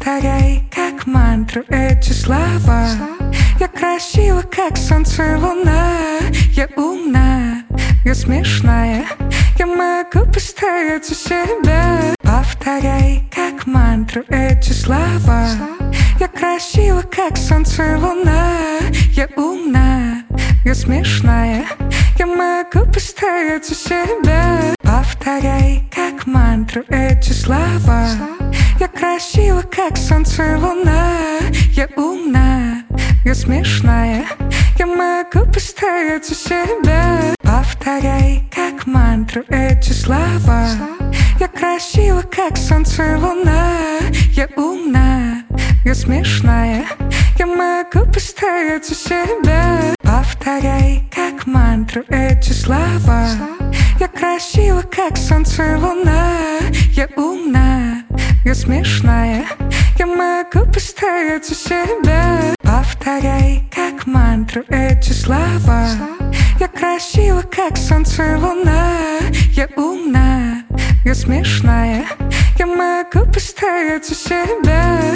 Повторяй, как мантру, эти слова. Я красива, как солнце и луна. Я умна, я смешная. Я могу постоять за себя. Повторяй, как мантру, эти слова. Я красива, как солнце и луна. Я умна, я смешная. Я могу постоять за себя. Повторяй, как мантру, эти слова. Я красива, как солнце и луна. Я умна, я смешная. Я могу постоять за себя. Повторяй, как мантру, эти слова. Я красива, как солнце и луна. Я умна, я смешная. Я могу постоять за себя. Повторяй, как мантру, эти слова. Я красива, как солнце и луна. Я умна, я смешная. Я могу постоять за себя. Повторяй, как мантру, эти слова. Я красива, как солнце и луна. Я умна, я смешная. Я могу постоять за себя.